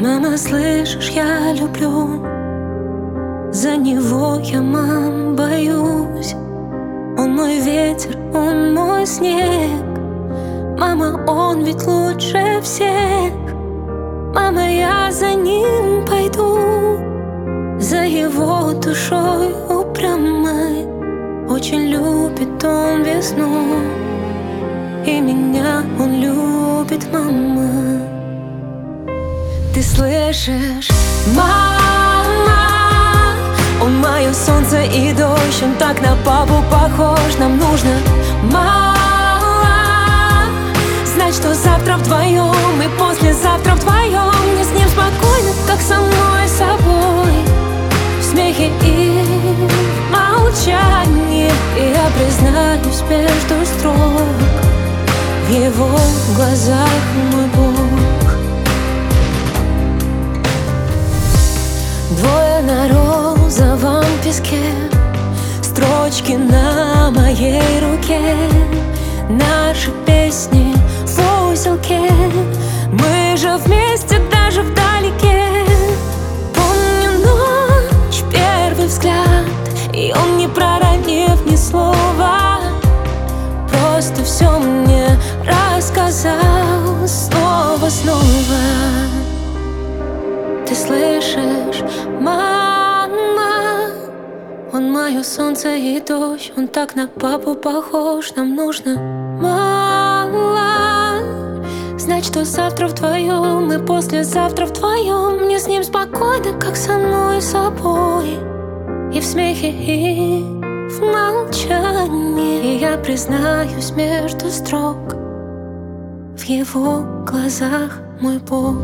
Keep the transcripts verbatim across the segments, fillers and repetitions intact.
Мама, слышишь, я люблю, за него я, мам, боюсь. Он мой ветер, он мой снег. Мама, он ведь лучше всех. Мама, я за ним пойду, за его душой упрямой. Очень любит он весну, и меня он любит, мама. Ты слышишь, мама? Он мое солнце и дождь, он так на папу похож. Нам нужно мало знать, что завтра вдвоем и послезавтра вдвоем. Мне с ним спокойно, как со мной собой, в смехе и в молчании. И я признаюсь между строк, в его глазах мой Бог. Двое на розовом песке, строчки на моей руке, наши песни в узелке. Мы же вместе даже вдалеке. Помню ночь, первый взгляд, и он, не проронив ни слова, просто все мне рассказал снова, снова. Ты слышишь, мама? Он мое солнце и дождь, он так на папу похож. Нам нужно мало знать, что завтра вдвоем и послезавтра вдвоем. Мне с ним спокойно, как со мной собой, и в смехе, и в молчании. И я признаюсь между строк, в его глазах мой Бог.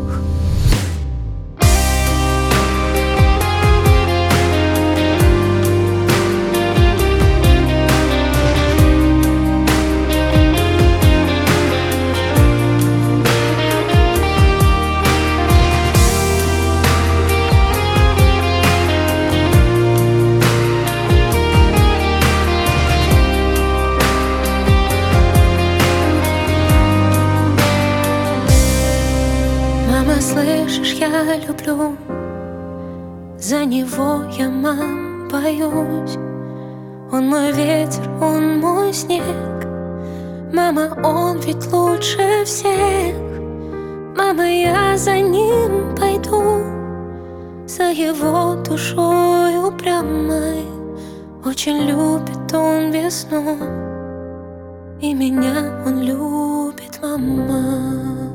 Мама, слышишь, я люблю, за него я, мам, боюсь. Он мой ветер, он мой снег. Мама, он ведь лучше всех. Мама, я за ним пойду, за его душой упрямой. Очень любит он весну, и меня он любит, мама.